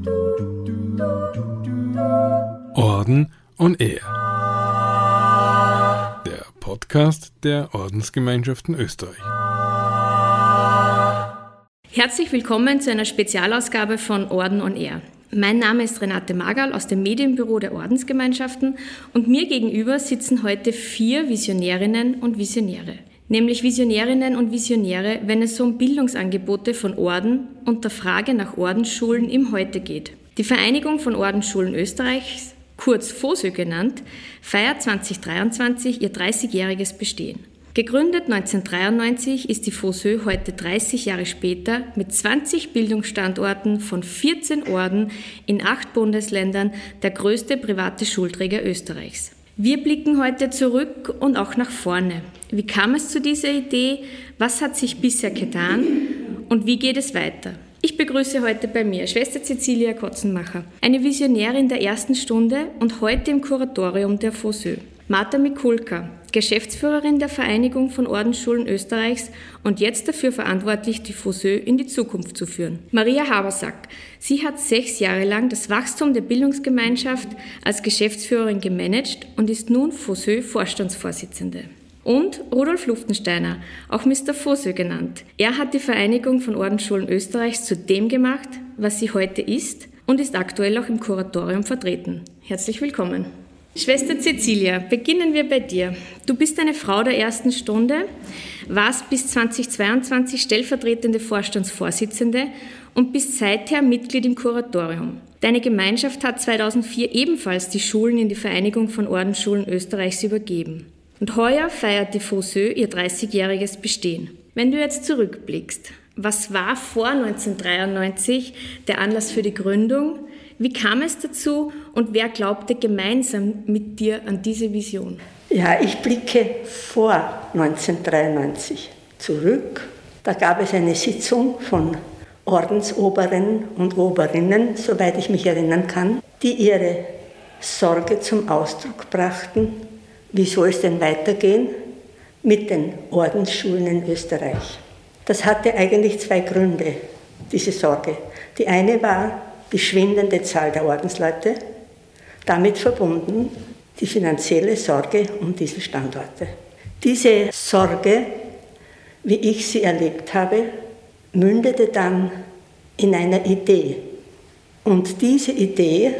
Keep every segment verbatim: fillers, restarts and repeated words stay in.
Orden on Air. Der Podcast der Ordensgemeinschaften Österreich. Herzlich willkommen zu einer Spezialausgabe von Orden on Air. Mein Name ist Renate Magerl aus dem Medienbüro der Ordensgemeinschaften und mir gegenüber sitzen heute vier Visionärinnen und Visionäre. Nämlich Visionärinnen und Visionäre, wenn es um Bildungsangebote von Orden und der Frage nach Ordensschulen im Heute geht. Die Vereinigung von Ordensschulen Österreichs, kurz FOSÖ genannt, feiert zwanzig dreiundzwanzig ihr dreißigjähriges Bestehen. Gegründet neunzehnhundertdreiundneunzig ist die FOSÖ heute dreißig Jahre später mit zwanzig Bildungsstandorten von vierzehn Orden in acht Bundesländern der größte private Schulträger Österreichs. Wir blicken heute zurück und auch nach vorne. Wie kam es zu dieser Idee? Was hat sich bisher getan? Und wie geht es weiter? Ich begrüße heute bei mir Schwester Cäcilia Kotzenmacher, eine Visionärin der ersten Stunde und heute im Kuratorium der FOSÖ. Marta Mikulka, Geschäftsführerin der Vereinigung von Ordensschulen Österreichs und jetzt dafür verantwortlich, die FOSÖ in die Zukunft zu führen. Maria Habersack, sie hat sechs Jahre lang das Wachstum der Bildungsgemeinschaft als Geschäftsführerin gemanagt und ist nun FOSÖ-Vorstandsvorsitzende. Und Rudolf Luftensteiner, auch Mister FOSÖ genannt. Er hat die Vereinigung von Ordensschulen Österreichs zu dem gemacht, was sie heute ist und ist aktuell auch im Kuratorium vertreten. Herzlich willkommen. Schwester Cäcilia, beginnen wir bei dir. Du bist eine Frau der ersten Stunde, warst bis zweitausendzweiundzwanzig stellvertretende Vorstandsvorsitzende und bist seither Mitglied im Kuratorium. Deine Gemeinschaft hat zweitausendvier ebenfalls die Schulen in die Vereinigung von Ordensschulen Österreichs übergeben. Und heuer feiert die FOSÖ ihr dreißigjähriges Bestehen. Wenn du jetzt zurückblickst, was war vor neunzehnhundertdreiundneunzig der Anlass für die Gründung? Wie kam es dazu und wer glaubte gemeinsam mit dir an diese Vision? Ja, ich blicke vor neunzehnhundertdreiundneunzig zurück. Da gab es eine Sitzung von Ordensoberen und Oberinnen, soweit ich mich erinnern kann, die ihre Sorge zum Ausdruck brachten, wie soll es denn weitergehen mit den Ordensschulen in Österreich. Das hatte eigentlich zwei Gründe, diese Sorge. Die eine war die schwindende Zahl der Ordensleute, damit verbunden die finanzielle Sorge um diese Standorte. Diese Sorge, wie ich sie erlebt habe, mündete dann in einer Idee. Und diese Idee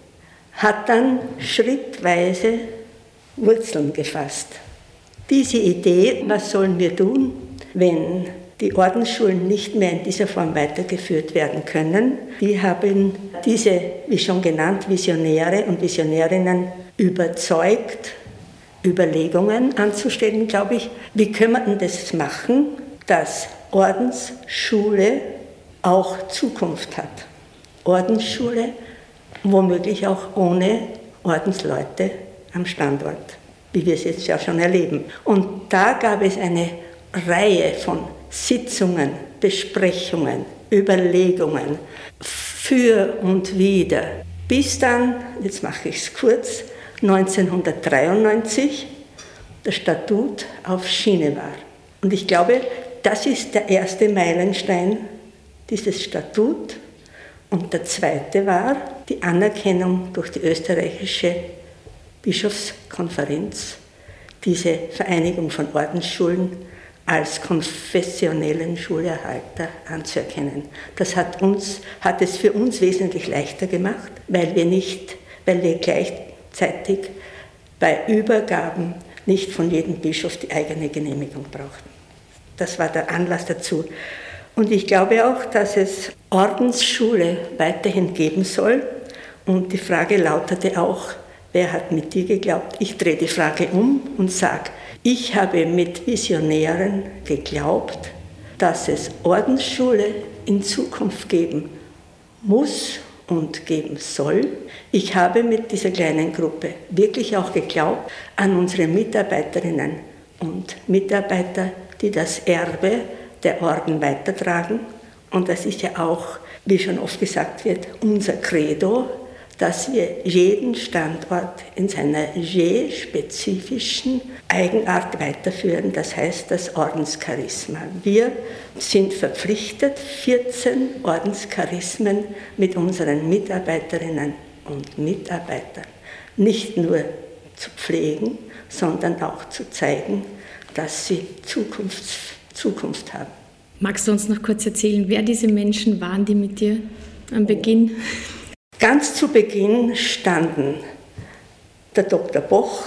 hat dann schrittweise Wurzeln gefasst. Diese Idee, was sollen wir tun, wenn die Ordensschulen nicht mehr in dieser Form weitergeführt werden können. Die haben diese, wie schon genannt, Visionäre und Visionärinnen überzeugt, Überlegungen anzustellen, glaube ich. Wie können wir denn das machen, dass Ordensschule auch Zukunft hat? Ordensschule womöglich auch ohne Ordensleute am Standort, wie wir es jetzt ja schon erleben. Und da gab es eine Reihe von Sitzungen, Besprechungen, Überlegungen für und wider, bis dann, jetzt mache ich es kurz, neunzehnhundertdreiundneunzig das Statut auf Schiene war. Und ich glaube, das ist der erste Meilenstein, dieses Statut. Und der zweite war die Anerkennung durch die österreichische Bischofskonferenz, diese Vereinigung von Ordensschulen als konfessionellen Schulerhalter anzuerkennen. Das hat, uns, hat es für uns wesentlich leichter gemacht, weil wir, nicht, weil wir gleichzeitig bei Übergaben nicht von jedem Bischof die eigene Genehmigung brauchten. Das war der Anlass dazu. Und ich glaube auch, dass es Ordensschule weiterhin geben soll. Und die Frage lautete auch, wer hat mit dir geglaubt? Ich drehe die Frage um und sage, ich habe mit Visionären geglaubt, dass es Ordensschule in Zukunft geben muss und geben soll. Ich habe mit dieser kleinen Gruppe wirklich auch geglaubt an unsere Mitarbeiterinnen und Mitarbeiter, die das Erbe der Orden weitertragen. Und das ist ja auch, wie schon oft gesagt wird, unser Credo, dass wir jeden Standort in seiner je spezifischen Eigenart weiterführen, das heißt das Ordenscharisma. Wir sind verpflichtet, vierzehn Ordenscharismen mit unseren Mitarbeiterinnen und Mitarbeitern nicht nur zu pflegen, sondern auch zu zeigen, dass sie Zukunft, Zukunft haben. Magst du uns noch kurz erzählen, wer diese Menschen waren, die mit dir am Beginn? Ganz zu Beginn standen der Doktor Boch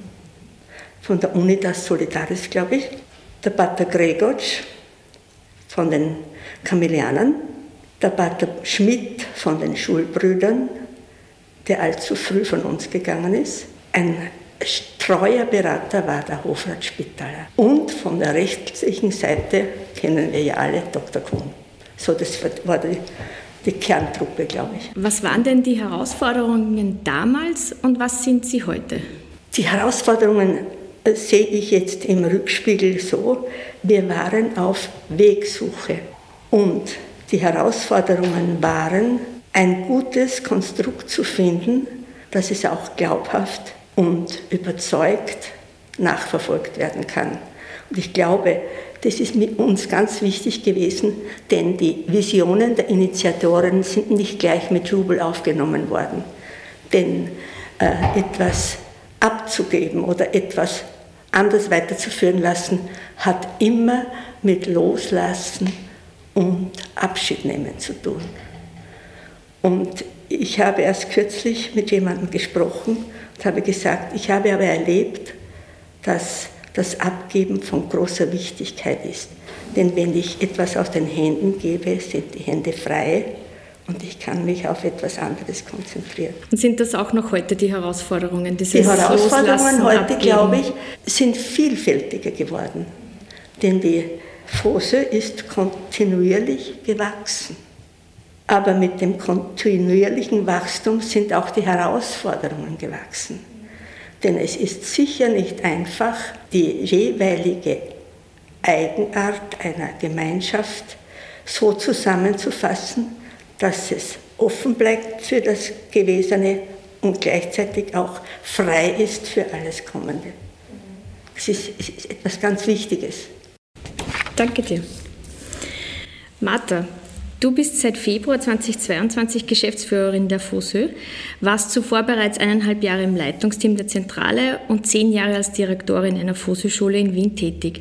von der Unitas Solidaris, glaube ich, der Pater Gregotsch von den Kamelianern, der Pater Schmidt von den Schulbrüdern, der allzu früh von uns gegangen ist. Ein treuer Berater war der Hofrat Spitaler. Und von der rechtlichen Seite kennen wir ja alle Doktor Kuhn. So, das war die, die Kerntruppe, glaube ich. Was waren denn die Herausforderungen damals und was sind sie heute? Die Herausforderungen äh, sehe ich jetzt im Rückspiegel so, wir waren auf Wegsuche. Und die Herausforderungen waren, ein gutes Konstrukt zu finden, dass es auch glaubhaft und überzeugt nachverfolgt werden kann. Und ich glaube, das ist mit uns ganz wichtig gewesen, denn die Visionen der Initiatoren sind nicht gleich mit Jubel aufgenommen worden. Denn äh, etwas abzugeben oder etwas anders weiterzuführen lassen, hat immer mit Loslassen und Abschied nehmen zu tun. Und ich habe erst kürzlich mit jemandem gesprochen und habe gesagt, ich habe aber erlebt, dass das Abgeben von großer Wichtigkeit ist. Denn wenn ich etwas aus den Händen gebe, sind die Hände frei und ich kann mich auf etwas anderes konzentrieren. Und sind das auch noch heute die Herausforderungen? Die Herausforderungen heute, glaube ich, sind vielfältiger geworden. Denn die Fosse ist kontinuierlich gewachsen. Aber mit dem kontinuierlichen Wachstum sind auch die Herausforderungen gewachsen. Denn es ist sicher nicht einfach, die jeweilige Eigenart einer Gemeinschaft so zusammenzufassen, dass es offen bleibt für das Gewesene und gleichzeitig auch frei ist für alles Kommende. Es ist, es ist etwas ganz Wichtiges. Danke dir. Martha, du bist seit Februar zweitausendzweiundzwanzig Geschäftsführerin der Fosse, warst zuvor bereits eineinhalb Jahre im Leitungsteam der Zentrale und zehn Jahre als Direktorin einer Fosse-Schule in Wien tätig.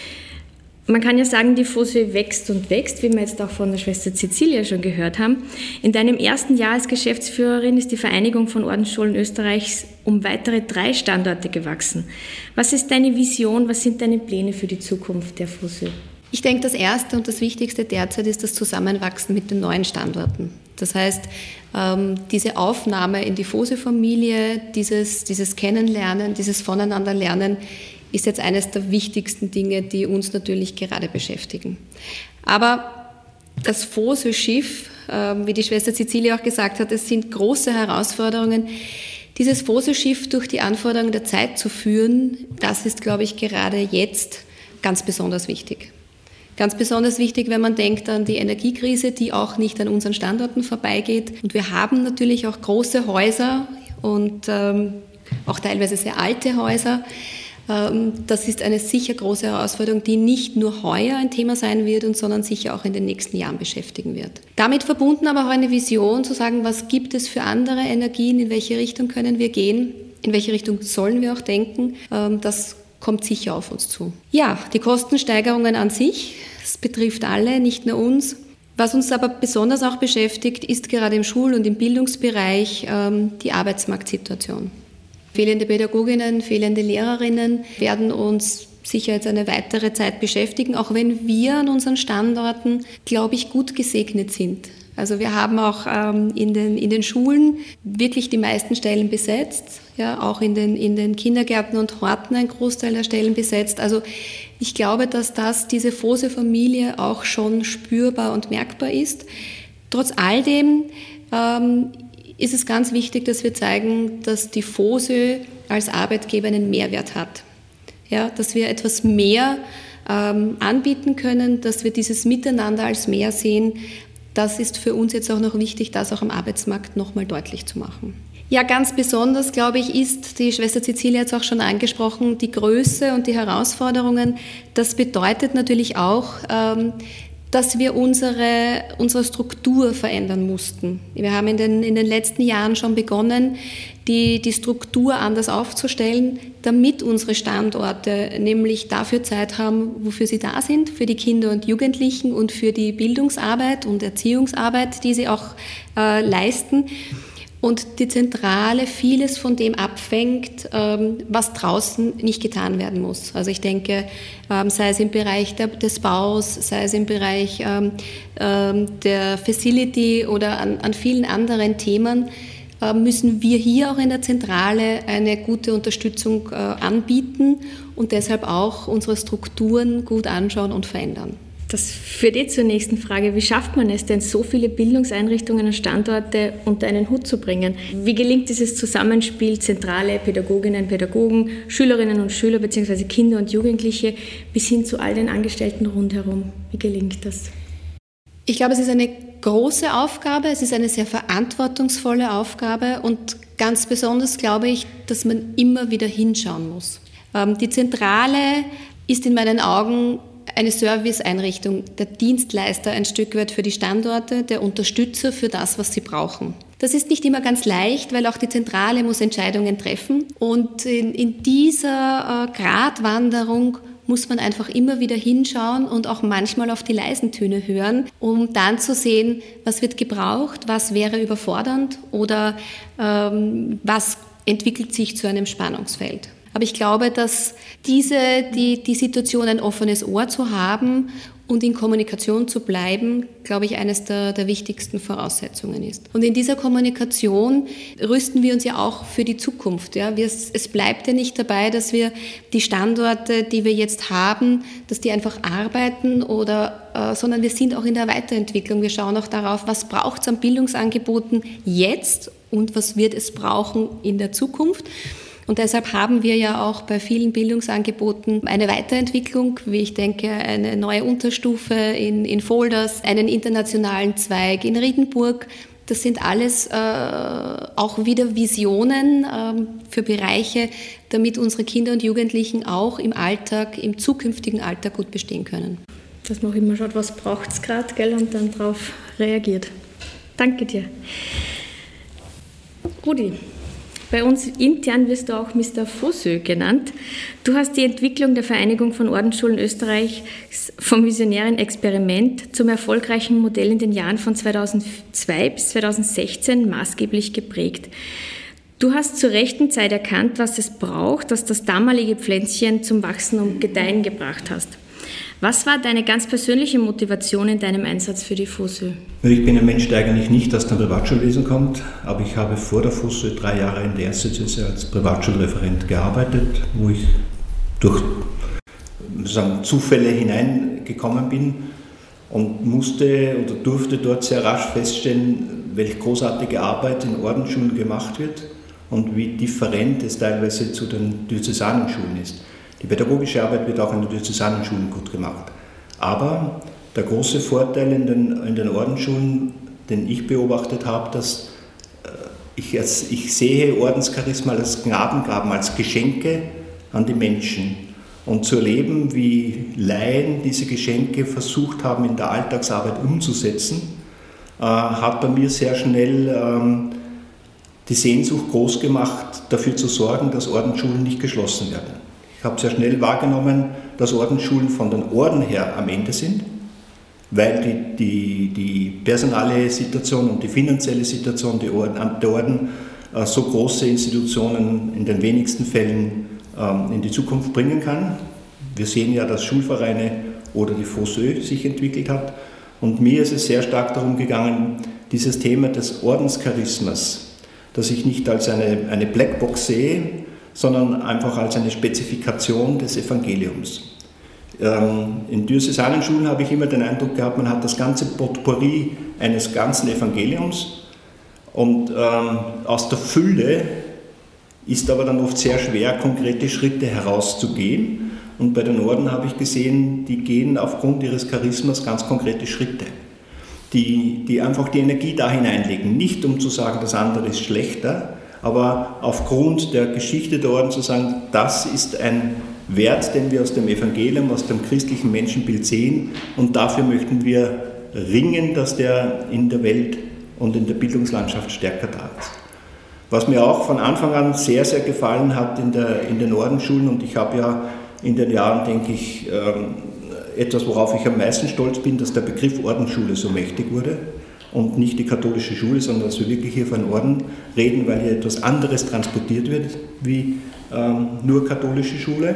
Man kann ja sagen, die Fosse wächst und wächst, wie wir jetzt auch von der Schwester Cecilia schon gehört haben. In deinem ersten Jahr als Geschäftsführerin ist die Vereinigung von Ordensschulen Österreichs um weitere drei Standorte gewachsen. Was ist deine Vision, was sind deine Pläne für die Zukunft der Fosse? Ich denke, das Erste und das Wichtigste derzeit ist das Zusammenwachsen mit den neuen Standorten. Das heißt, diese Aufnahme in die Fosse-Familie, dieses, dieses Kennenlernen, dieses Voneinanderlernen ist jetzt eines der wichtigsten Dinge, die uns natürlich gerade beschäftigen. Aber das Fosse-Schiff, wie die Schwester Cecilia auch gesagt hat, es sind große Herausforderungen. Dieses Fosse-Schiff durch die Anforderungen der Zeit zu führen, das ist, glaube ich, gerade jetzt ganz besonders wichtig. Ganz besonders wichtig, wenn man denkt an die Energiekrise, die auch nicht an unseren Standorten vorbeigeht. Und wir haben natürlich auch große Häuser und ähm, auch teilweise sehr alte Häuser. Ähm, das ist eine sicher große Herausforderung, die nicht nur heuer ein Thema sein wird, und sondern sicher auch in den nächsten Jahren beschäftigen wird. Damit verbunden aber auch eine Vision, zu sagen, was gibt es für andere Energien, in welche Richtung können wir gehen, in welche Richtung sollen wir auch denken. Ähm, das kommt sicher auf uns zu. Ja, die Kostensteigerungen an sich, das betrifft alle, nicht nur uns. Was uns aber besonders auch beschäftigt, ist gerade im Schul- und im Bildungsbereich ähm, die Arbeitsmarktsituation. Fehlende Pädagoginnen, fehlende Lehrerinnen werden uns sicher jetzt eine weitere Zeit beschäftigen, auch wenn wir an unseren Standorten, glaube ich, gut gesegnet sind. Also wir haben auch ähm, in den, in den Schulen wirklich die meisten Stellen besetzt, ja, auch in den, in den Kindergärten und Horten ein Großteil der Stellen besetzt. Also ich glaube, dass das diese Fosse-Familie auch schon spürbar und merkbar ist. Trotz all dem ähm, ist es ganz wichtig, dass wir zeigen, dass die Fosse als Arbeitgeber einen Mehrwert hat. Ja, dass wir etwas mehr ähm, anbieten können, dass wir dieses Miteinander als mehr sehen, das ist für uns jetzt auch noch wichtig, das auch am Arbeitsmarkt nochmal deutlich zu machen. Ja, ganz besonders, glaube ich, ist, die Schwester Cecilia hat es auch schon angesprochen, die Größe und die Herausforderungen. Das bedeutet natürlich auch, ähm, dass wir unsere, unsere Struktur verändern mussten. Wir haben in den, in den letzten Jahren schon begonnen, die, die Struktur anders aufzustellen, damit unsere Standorte nämlich dafür Zeit haben, wofür sie da sind, für die Kinder und Jugendlichen und für die Bildungsarbeit und Erziehungsarbeit, die sie auch äh, leisten. Und die Zentrale vieles von dem abfängt, was draußen nicht getan werden muss. Also ich denke, sei es im Bereich des Baus, sei es im Bereich der Facility oder an, an vielen anderen Themen, müssen wir hier auch in der Zentrale eine gute Unterstützung anbieten und deshalb auch unsere Strukturen gut anschauen und verändern. Das führt eh zur nächsten Frage. Wie schafft man es denn, so viele Bildungseinrichtungen und Standorte unter einen Hut zu bringen? Wie gelingt dieses Zusammenspiel zentrale Pädagoginnen, Pädagogen, Schülerinnen und Schüler bzw. Kinder und Jugendliche bis hin zu all den Angestellten rundherum? Wie gelingt das? Ich glaube, es ist eine große Aufgabe, es ist eine sehr verantwortungsvolle Aufgabe und ganz besonders glaube ich, dass man immer wieder hinschauen muss. Die Zentrale ist in meinen Augen eine Serviceeinrichtung, der Dienstleister ein Stück weit für die Standorte, der Unterstützer für das, was sie brauchen. Das ist nicht immer ganz leicht, weil auch die Zentrale muss Entscheidungen treffen. Und in, in dieser äh, Gratwanderung muss man einfach immer wieder hinschauen und auch manchmal auf die leisen Töne hören, um dann zu sehen, was wird gebraucht, was wäre überfordernd oder ähm, was entwickelt sich zu einem Spannungsfeld. Aber ich glaube, dass diese, die, die Situation, ein offenes Ohr zu haben und in Kommunikation zu bleiben, glaube ich, eines der, der wichtigsten Voraussetzungen ist. Und in dieser Kommunikation rüsten wir uns ja auch für die Zukunft. Ja. Wir, es bleibt ja nicht dabei, dass wir die Standorte, die wir jetzt haben, dass die einfach arbeiten, oder, äh, sondern wir sind auch in der Weiterentwicklung. Wir schauen auch darauf, was braucht es an Bildungsangeboten jetzt und was wird es brauchen in der Zukunft. Und deshalb haben wir ja auch bei vielen Bildungsangeboten eine Weiterentwicklung, wie ich denke, eine neue Unterstufe in, in Volders, einen internationalen Zweig in Riedenburg. Das sind alles äh, auch wieder Visionen äh, für Bereiche, damit unsere Kinder und Jugendlichen auch im Alltag, im zukünftigen Alltag gut bestehen können. Dass man auch immer schaut, was braucht es gerade, gell, und dann darauf reagiert. Danke dir. Rudi. Bei uns intern wirst du auch Mister Fossö genannt. Du hast die Entwicklung der Vereinigung von Ordensschulen Österreichs vom visionären Experiment zum erfolgreichen Modell in den Jahren von zweitausendzwei bis zweitausendsechzehn maßgeblich geprägt. Du hast zur rechten Zeit erkannt, was es braucht, dass das damalige Pflänzchen zum Wachsen und Gedeihen gebracht hast. Was war deine ganz persönliche Motivation in deinem Einsatz für die Fossö? Ich bin ein Mensch, der eigentlich nicht aus dem Privatschulwesen kommt, aber ich habe vor der Fossö drei Jahre in der Erstlizenz als Privatschulreferent gearbeitet, wo ich durch sagen, Zufälle hineingekommen bin und musste oder durfte dort sehr rasch feststellen, welche großartige Arbeit in Ordensschulen gemacht wird und wie different es teilweise zu den Diözesanen-Schulen ist. Die pädagogische Arbeit wird auch in den Diözesanen-Schulen gut gemacht. Aber der große Vorteil in den, in den Ordensschulen, den ich beobachtet habe, dass äh, ich, als, ich sehe Ordenscharisma als Gnadengaben, als Geschenke an die Menschen. Und zu erleben, wie Laien diese Geschenke versucht haben, in der Alltagsarbeit umzusetzen, äh, hat bei mir sehr schnell ähm, die Sehnsucht groß gemacht, dafür zu sorgen, dass Ordensschulen nicht geschlossen werden. Ich habe sehr schnell wahrgenommen, dass Ordensschulen von den Orden her am Ende sind, weil die, die, die personale Situation und die finanzielle Situation der Orden, der Orden äh, so große Institutionen in den wenigsten Fällen ähm, in die Zukunft bringen kann. Wir sehen ja, dass Schulvereine oder die Fossö sich entwickelt hat. Und mir ist es sehr stark darum gegangen, dieses Thema des Ordenscharismas, das ich nicht als eine, eine Blackbox sehe, sondern einfach als eine Spezifikation des Evangeliums. In Diözesanen-Schulen habe ich immer den Eindruck gehabt, man hat das ganze Potpourri eines ganzen Evangeliums und ähm, aus der Fülle ist aber dann oft sehr schwer, konkrete Schritte herauszugehen. Und bei den Orden habe ich gesehen, die gehen aufgrund ihres Charismas ganz konkrete Schritte. die, die einfach die Energie da hineinlegen. Nicht um zu sagen, das andere ist schlechter, aber aufgrund der Geschichte der Orden zu sagen, das ist ein Wert, den wir aus dem Evangelium, aus dem christlichen Menschenbild sehen, und dafür möchten wir ringen, dass der in der Welt und in der Bildungslandschaft stärker da ist. Was mir auch von Anfang an sehr, sehr gefallen hat in, der, in den Ordensschulen, und ich habe ja in den Jahren, denke ich, etwas, worauf ich am meisten stolz bin, dass der Begriff Ordensschule so mächtig wurde und nicht die katholische Schule, sondern dass wir wirklich hier von Orden reden, weil hier etwas anderes transportiert wird wie ähm, nur katholische Schule,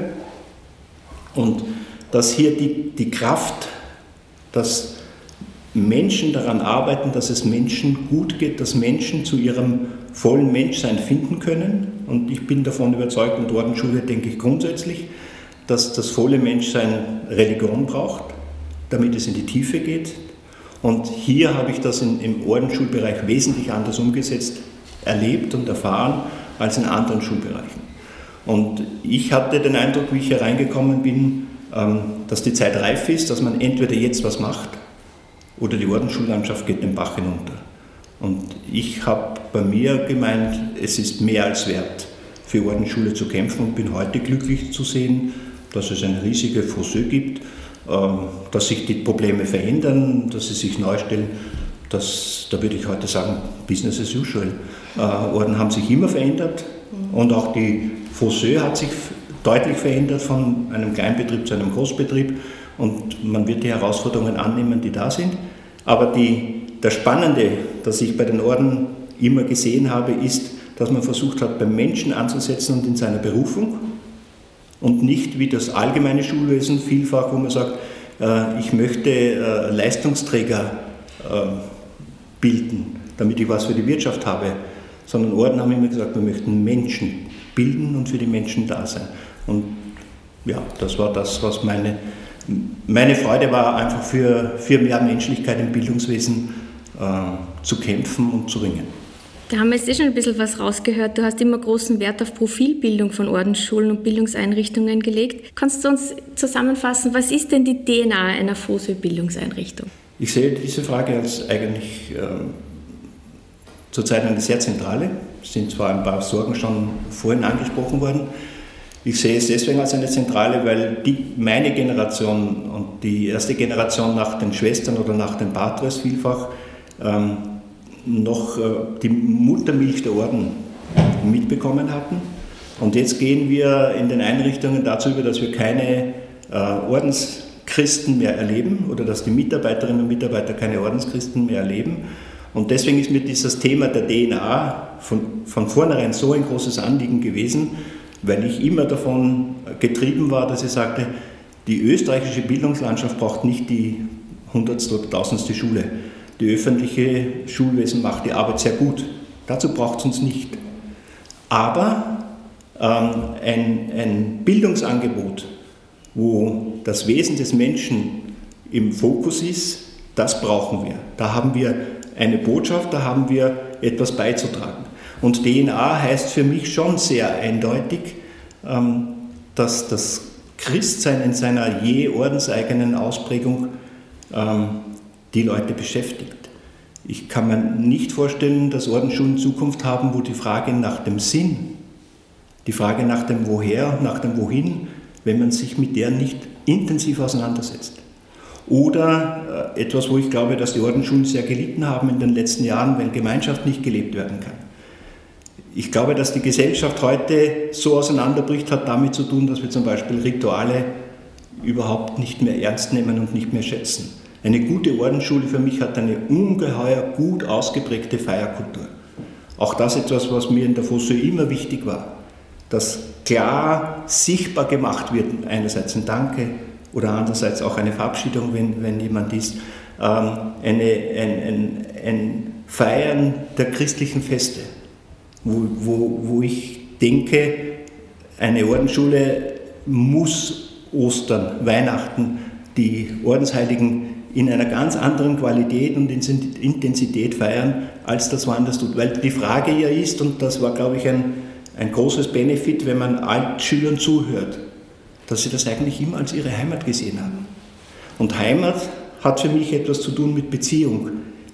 und dass hier die, die Kraft, dass Menschen daran arbeiten, dass es Menschen gut geht, dass Menschen zu ihrem vollen Menschsein finden können, und ich bin davon überzeugt, mit Ordensschule denke ich grundsätzlich, dass das volle Menschsein Religion braucht, damit es in die Tiefe geht. Und hier habe ich das in, im Ordensschulbereich wesentlich anders umgesetzt, erlebt und erfahren als in anderen Schulbereichen. Und ich hatte den Eindruck, wie ich hier reingekommen bin, dass die Zeit reif ist, dass man entweder jetzt was macht oder die Ordensschullandschaft geht den Bach hinunter. Und ich habe bei mir gemeint, es ist mehr als wert, für Ordensschule zu kämpfen, und bin heute glücklich zu sehen, dass es eine riesige Fossö gibt, dass sich die Probleme verändern, dass sie sich neu stellen. Das, da würde ich heute sagen, Business as usual. Orden haben sich immer verändert, und auch die Fossö hat sich deutlich verändert von einem Kleinbetrieb zu einem Großbetrieb, und man wird die Herausforderungen annehmen, die da sind. Aber die, das Spannende, das ich bei den Orden immer gesehen habe, ist, dass man versucht hat, beim Menschen anzusetzen und in seiner Berufung, und nicht wie das allgemeine Schulwesen vielfach, wo man sagt, äh, ich möchte äh, Leistungsträger äh, bilden, damit ich was für die Wirtschaft habe, sondern Orden haben immer gesagt, wir möchten Menschen bilden und für die Menschen da sein. Und ja, das war das, was meine, meine Freude war, einfach für, für mehr Menschlichkeit im Bildungswesen äh, zu kämpfen und zu ringen. Da haben wir jetzt eh schon ein bisschen was rausgehört. Du hast immer großen Wert auf Profilbildung von Ordensschulen und Bildungseinrichtungen gelegt. Kannst du uns zusammenfassen, was ist denn die D N A einer Fossö-Bildungseinrichtung? Ich sehe diese Frage als eigentlich äh, zurzeit eine sehr zentrale. Es sind zwar ein paar Sorgen schon vorhin angesprochen worden. Ich sehe es deswegen als eine zentrale, weil die, meine Generation und die erste Generation nach den Schwestern oder nach den Patres vielfach ähm, noch äh, die Muttermilch der Orden mitbekommen hatten. Und jetzt gehen wir in den Einrichtungen dazu über, dass wir keine äh, Ordenschristen mehr erleben oder dass die Mitarbeiterinnen und Mitarbeiter keine Ordenschristen mehr erleben. Und deswegen ist mir dieses Thema der D N A von, von vornherein so ein großes Anliegen gewesen, weil ich immer davon getrieben war, dass ich sagte, die österreichische Bildungslandschaft braucht nicht die hundertste oder tausendste Schule. Die öffentliche Schulwesen macht die Arbeit sehr gut. Dazu braucht es uns nicht. Aber ähm, ein, ein Bildungsangebot, wo das Wesen des Menschen im Fokus ist, das brauchen wir. Da haben wir eine Botschaft, da haben wir etwas beizutragen. Und D N A heißt für mich schon sehr eindeutig, ähm, dass das Christsein in seiner je ordenseigenen Ausprägung ähm, die Leute beschäftigt. Ich kann mir nicht vorstellen, dass Ordensschulen Zukunft haben, wo die Frage nach dem Sinn, die Frage nach dem Woher und nach dem Wohin, wenn man sich mit der nicht intensiv auseinandersetzt. Oder äh, etwas, wo ich glaube, dass die Ordensschulen sehr gelitten haben in den letzten Jahren, wenn Gemeinschaft nicht gelebt werden kann. Ich glaube, dass die Gesellschaft heute so auseinanderbricht, hat damit zu tun, dass wir zum Beispiel Rituale überhaupt nicht mehr ernst nehmen und nicht mehr schätzen. Eine gute Ordensschule für mich hat eine ungeheuer gut ausgeprägte Feierkultur. Auch das etwas, was mir in der Fossö immer wichtig war, dass klar sichtbar gemacht wird, einerseits ein Danke oder andererseits auch eine Verabschiedung, wenn, wenn jemand ist, ähm, eine, ein, ein, ein Feiern der christlichen Feste, wo, wo, wo ich denke, eine Ordensschule muss Ostern, Weihnachten, die Ordensheiligen in einer ganz anderen Qualität und Intensität feiern, als das woanders tut. Weil die Frage ja ist, und das war, glaube ich, ein, ein großes Benefit, wenn man Altschülern zuhört, dass sie das eigentlich immer als ihre Heimat gesehen haben. Und Heimat hat für mich etwas zu tun mit Beziehung.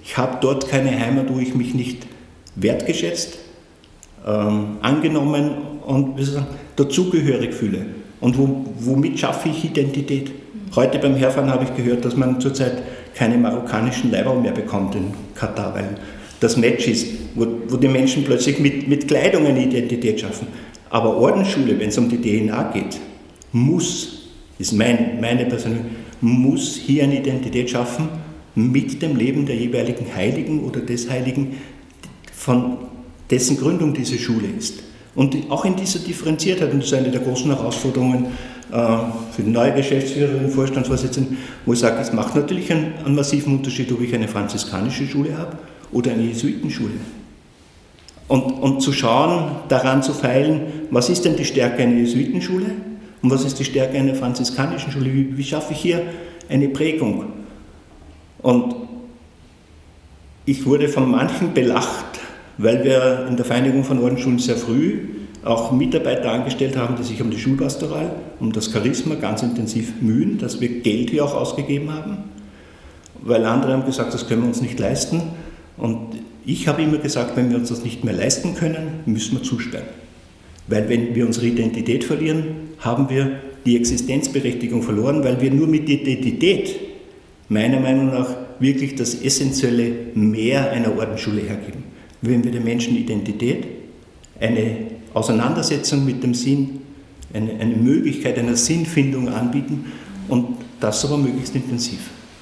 Ich habe dort keine Heimat, wo ich mich nicht wertgeschätzt, ähm, angenommen und wie soll ich sagen, dazugehörig fühle. Und wo, womit schaffe ich Identität? Heute beim Herfahren habe ich gehört, dass man zurzeit keine marokkanischen Leiberl mehr bekommt in Katar, weil das Match ist, wo, wo die Menschen plötzlich mit, mit Kleidung eine Identität schaffen. Aber Ordensschule, wenn es um die D N A geht, muss, ist mein, meine persönliche, muss hier eine Identität schaffen mit dem Leben der jeweiligen Heiligen oder des Heiligen, von dessen Gründung diese Schule ist. Und auch in dieser Differenziertheit, und das ist eine der großen Herausforderungen äh, für die neue Geschäftsführerin, Vorstandsvorsitzenden, wo ich sage, es macht natürlich einen, einen massiven Unterschied, ob ich eine franziskanische Schule habe oder eine Jesuitenschule. Und, und zu schauen, daran zu feilen, was ist denn die Stärke einer Jesuitenschule und was ist die Stärke einer franziskanischen Schule, wie, wie schaffe ich hier eine Prägung? Und ich wurde von manchen belacht, weil wir in der Vereinigung von Ordensschulen sehr früh auch Mitarbeiter angestellt haben, die sich um die Schulpastoral, um das Charisma ganz intensiv mühen, dass wir Geld hier auch ausgegeben haben, weil andere haben gesagt, das können wir uns nicht leisten. Und ich habe immer gesagt, wenn wir uns das nicht mehr leisten können, müssen wir zusperren. Weil wenn wir unsere Identität verlieren, haben wir die Existenzberechtigung verloren, weil wir nur mit der Identität meiner Meinung nach wirklich das essentielle Mehr einer Ordensschule hergeben. Wenn wir den Menschen Identität, eine Auseinandersetzung mit dem Sinn, eine, eine Möglichkeit einer Sinnfindung anbieten und das aber möglichst intensiv.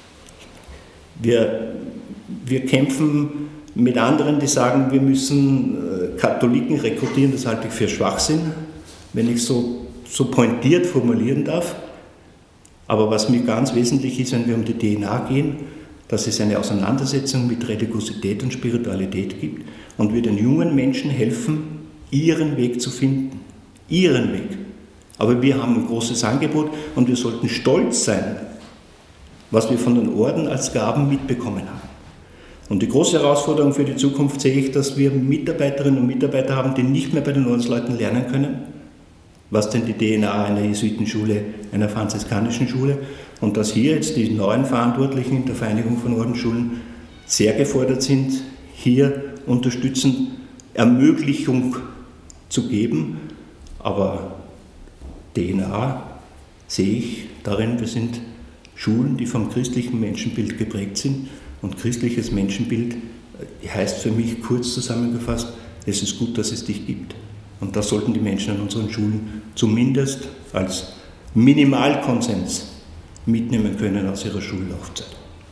Wir, wir kämpfen mit anderen, die sagen, wir müssen Katholiken rekrutieren, das halte ich für Schwachsinn, wenn ich so, so pointiert formulieren darf. Aber was mir ganz wesentlich ist, wenn wir um die D N A gehen, dass es eine Auseinandersetzung mit Religiosität und Spiritualität gibt und wir den jungen Menschen helfen, ihren Weg zu finden. Ihren Weg. Aber wir haben ein großes Angebot und wir sollten stolz sein, was wir von den Orden als Gaben mitbekommen haben. Und die große Herausforderung für die Zukunft sehe ich, dass wir Mitarbeiterinnen und Mitarbeiter haben, die nicht mehr bei den Ordensleuten lernen können, was denn die D N A einer Jesuitenschule, einer franziskanischen Schule, und dass hier jetzt die neuen Verantwortlichen in der Vereinigung von Ordensschulen sehr gefordert sind, hier unterstützend Ermöglichung zu geben. Aber D N A sehe ich darin, wir sind Schulen, die vom christlichen Menschenbild geprägt sind. Und christliches Menschenbild heißt für mich kurz zusammengefasst, es ist gut, dass es dich gibt. Und das sollten die Menschen an unseren Schulen zumindest als Minimalkonsens mitnehmen können aus ihrer Schullaufzeit.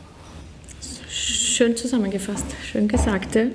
Schön zusammengefasst, schön gesagt. Ja.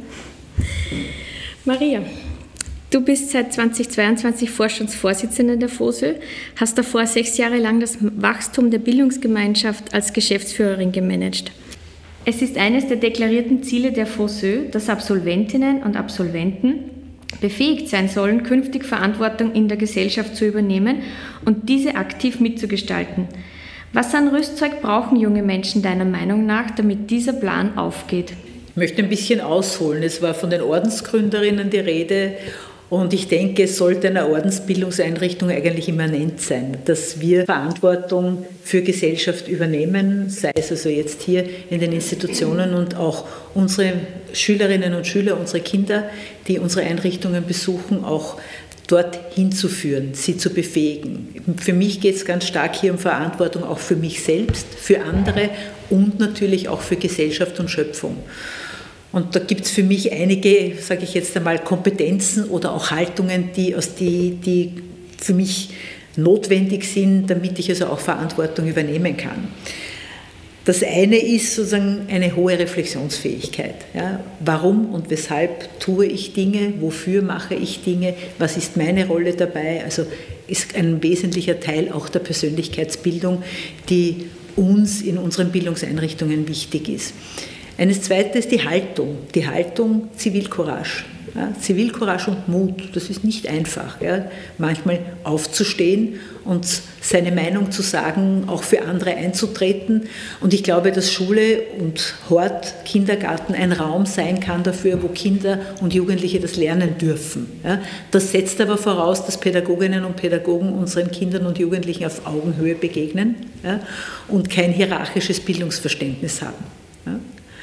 Maria, du bist seit zweitausendzweiundzwanzig Vorstandsvorsitzende der FOSÖ, hast davor sechs Jahre lang das Wachstum der Bildungsgemeinschaft als Geschäftsführerin gemanagt. Es ist eines der deklarierten Ziele der FOSÖ, dass Absolventinnen und Absolventen befähigt sein sollen, künftig Verantwortung in der Gesellschaft zu übernehmen und diese aktiv mitzugestalten. Was an Rüstzeug brauchen junge Menschen deiner Meinung nach, damit dieser Plan aufgeht? Ich möchte ein bisschen ausholen. Es war von den Ordensgründerinnen die Rede und ich denke, es sollte einer Ordensbildungseinrichtung eigentlich immanent sein, dass wir Verantwortung für Gesellschaft übernehmen, sei es also jetzt hier in den Institutionen und auch unsere Schülerinnen und Schüler, unsere Kinder, die unsere Einrichtungen besuchen, auch dort hinzuführen, sie zu befähigen. Für mich geht es ganz stark hier um Verantwortung, auch für mich selbst, für andere und natürlich auch für Gesellschaft und Schöpfung. Und da gibt es für mich einige, sage ich jetzt einmal, Kompetenzen oder auch Haltungen, die, aus die, die für mich notwendig sind, damit ich also auch Verantwortung übernehmen kann. Das eine ist sozusagen eine hohe Reflexionsfähigkeit. Ja, warum und weshalb tue ich Dinge? Wofür mache ich Dinge? Was ist meine Rolle dabei? Also ist ein wesentlicher Teil auch der Persönlichkeitsbildung, die uns in unseren Bildungseinrichtungen wichtig ist. Eines Zweite ist die Haltung, die Haltung Zivilcourage. Ja, Zivilcourage und Mut, das ist nicht einfach. Ja, manchmal aufzustehen und seine Meinung zu sagen, auch für andere einzutreten. Und ich glaube, dass Schule und Hort, Kindergarten ein Raum sein kann dafür, wo Kinder und Jugendliche das lernen dürfen. Ja, das setzt aber voraus, dass Pädagoginnen und Pädagogen unseren Kindern und Jugendlichen auf Augenhöhe begegnen, ja, und kein hierarchisches Bildungsverständnis haben. Ja.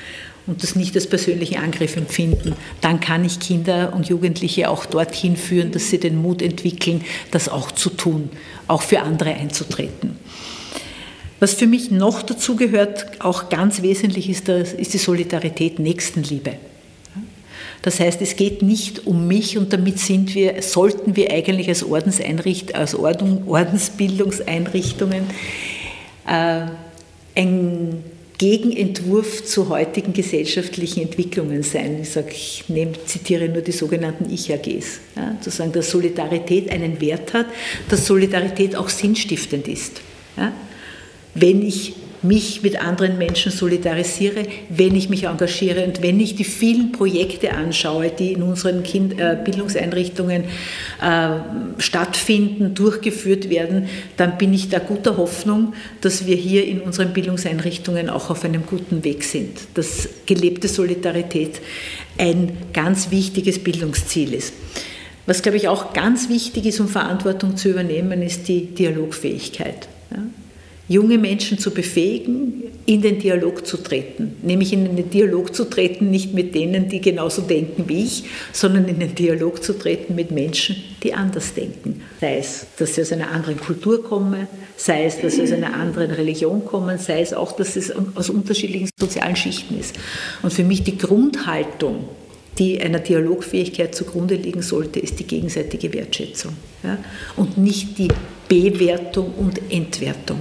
und das nicht als persönlichen Angriff empfinden, dann kann ich Kinder und Jugendliche auch dorthin führen, dass sie den Mut entwickeln, das auch zu tun, auch für andere einzutreten. Was für mich noch dazu gehört, auch ganz wesentlich, ist, das, ist die Solidarität, Nächstenliebe. Das heißt, es geht nicht um mich und damit sind wir, sollten wir eigentlich als, Ordenseinricht, als Ordnung, Ordensbildungseinrichtungen äh, ein Gegenentwurf zu heutigen gesellschaftlichen Entwicklungen sein. Ich, sage, ich nehme, zitiere nur die sogenannten Ich-A Gs. Ja, zu sagen, dass Solidarität einen Wert hat, dass Solidarität auch sinnstiftend ist. Ja? Wenn ich mich mit anderen Menschen solidarisiere, wenn ich mich engagiere und wenn ich die vielen Projekte anschaue, die in unseren kind, äh, Bildungseinrichtungen äh, stattfinden, durchgeführt werden, dann bin ich da guter Hoffnung, dass wir hier in unseren Bildungseinrichtungen auch auf einem guten Weg sind, dass gelebte Solidarität ein ganz wichtiges Bildungsziel ist. Was, glaube ich, auch ganz wichtig ist, um Verantwortung zu übernehmen, ist die Dialogfähigkeit. Ja? Junge Menschen zu befähigen, in den Dialog zu treten. Nämlich in den Dialog zu treten, nicht mit denen, die genauso denken wie ich, sondern in den Dialog zu treten mit Menschen, die anders denken. Sei es, dass sie aus einer anderen Kultur kommen, sei es, dass sie aus einer anderen Religion kommen, sei es auch, dass es aus unterschiedlichen sozialen Schichten ist. Und für mich die Grundhaltung, die einer Dialogfähigkeit zugrunde liegen sollte, ist die gegenseitige Wertschätzung. Ja? Und nicht die Bewertung und Entwertung.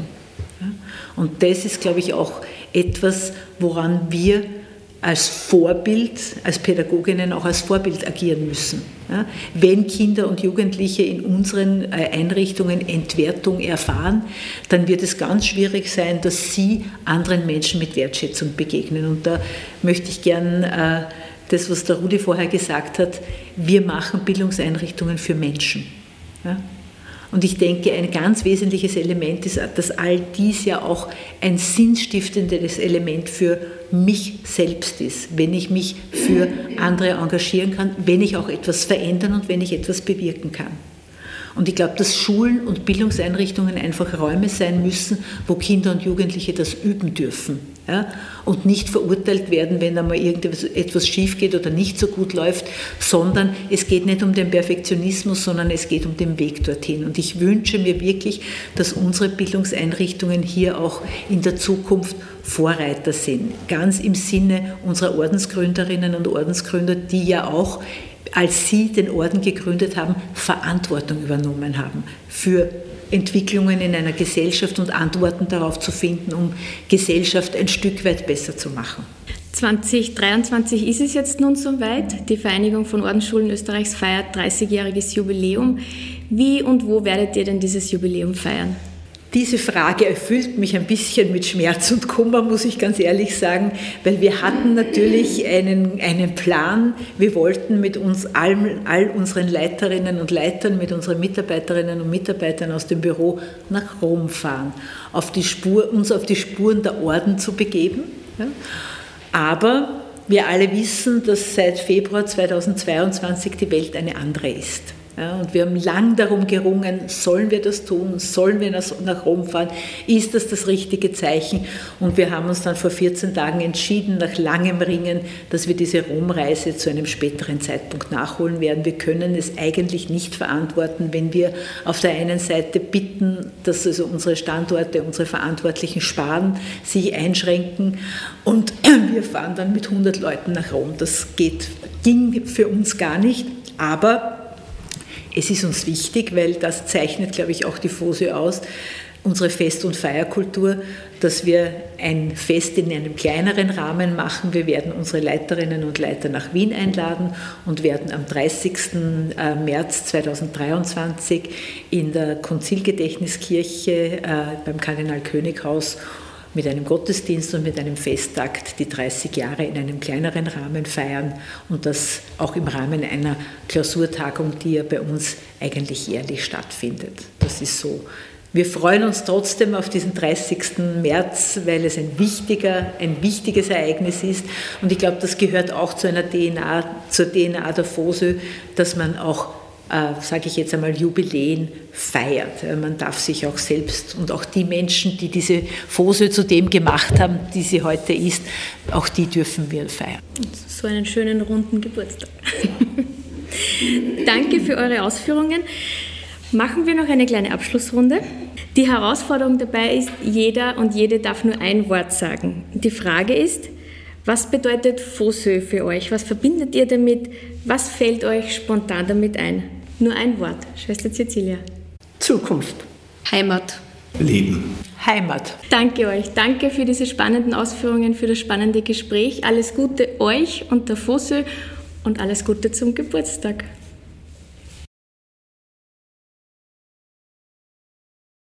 Und das ist, glaube ich, auch etwas, woran wir als Vorbild, als Pädagoginnen auch als Vorbild agieren müssen. Ja, wenn Kinder und Jugendliche in unseren Einrichtungen Entwertung erfahren, dann wird es ganz schwierig sein, dass sie anderen Menschen mit Wertschätzung begegnen. Und da möchte ich gern äh, das, was der Rudi vorher gesagt hat, wir machen Bildungseinrichtungen für Menschen. Ja? Und ich denke, ein ganz wesentliches Element ist, dass all dies ja auch ein sinnstiftendes Element für mich selbst ist, wenn ich mich für andere engagieren kann, wenn ich auch etwas verändern und wenn ich etwas bewirken kann. Und ich glaube, dass Schulen und Bildungseinrichtungen einfach Räume sein müssen, wo Kinder und Jugendliche das üben dürfen. Ja? Und nicht verurteilt werden, wenn einmal irgendetwas schief geht oder nicht so gut läuft, sondern es geht nicht um den Perfektionismus, sondern es geht um den Weg dorthin. Und ich wünsche mir wirklich, dass unsere Bildungseinrichtungen hier auch in der Zukunft Vorreiter sind. Ganz im Sinne unserer Ordensgründerinnen und Ordensgründer, die ja auch, als sie den Orden gegründet haben, Verantwortung übernommen haben für Entwicklungen in einer Gesellschaft und Antworten darauf zu finden, um Gesellschaft ein Stück weit besser zu machen. zwanzig dreiundzwanzig ist es jetzt nun soweit. Die Vereinigung von Ordensschulen Österreichs feiert dreißigjähriges Jubiläum. Wie und wo werdet ihr denn dieses Jubiläum feiern? Diese Frage erfüllt mich ein bisschen mit Schmerz und Kummer, muss ich ganz ehrlich sagen, weil wir hatten natürlich einen, einen Plan. Wir wollten mit uns all, all unseren Leiterinnen und Leitern, mit unseren Mitarbeiterinnen und Mitarbeitern aus dem Büro nach Rom fahren, auf die Spur, uns auf die Spuren der Orden zu begeben. Ja. Aber wir alle wissen, dass seit Februar zweitausendzweiundzwanzig die Welt eine andere ist. Ja, und wir haben lang darum gerungen, sollen wir das tun, sollen wir nach Rom fahren, ist das das richtige Zeichen? Und wir haben uns dann vor vierzehn Tagen entschieden, nach langem Ringen, dass wir diese Romreise zu einem späteren Zeitpunkt nachholen werden. Wir können es eigentlich nicht verantworten, wenn wir auf der einen Seite bitten, dass also unsere Standorte, unsere Verantwortlichen sparen, sich einschränken und wir fahren dann mit hundert Leuten nach Rom. Das geht, ging für uns gar nicht, aber es ist uns wichtig, weil das zeichnet, glaube ich, auch die FOSE aus, unsere Fest- und Feierkultur, dass wir ein Fest in einem kleineren Rahmen machen. Wir werden unsere Leiterinnen und Leiter nach Wien einladen und werden am dreißigsten März zweitausenddreiundzwanzig in der Konzilgedächtniskirche beim Kardinal-König-Haus mit einem Gottesdienst und mit einem Festakt die dreißig Jahre in einem kleineren Rahmen feiern und das auch im Rahmen einer Klausurtagung, die ja bei uns eigentlich jährlich stattfindet. Das ist so. Wir freuen uns trotzdem auf diesen dreißigsten März, weil es ein wichtiger, ein wichtiges Ereignis ist und ich glaube, das gehört auch zu einer D N A, zur D N A der FOSE, dass man auch äh, sage ich jetzt einmal, Jubiläen feiert. Man darf sich auch selbst und auch die Menschen, die diese Fosö zu dem gemacht haben, die sie heute ist, auch die dürfen wir feiern. So einen schönen runden Geburtstag. Danke für eure Ausführungen. Machen wir noch eine kleine Abschlussrunde. Die Herausforderung dabei ist, jeder und jede darf nur ein Wort sagen. Die Frage ist, was bedeutet Fosö für euch? Was verbindet ihr damit? Was fällt euch spontan damit ein? Nur ein Wort. Schwester Cecilia. Zukunft. Heimat. Leben. Heimat. Danke euch. Danke für diese spannenden Ausführungen, für das spannende Gespräch. Alles Gute euch und der Fosö und alles Gute zum Geburtstag.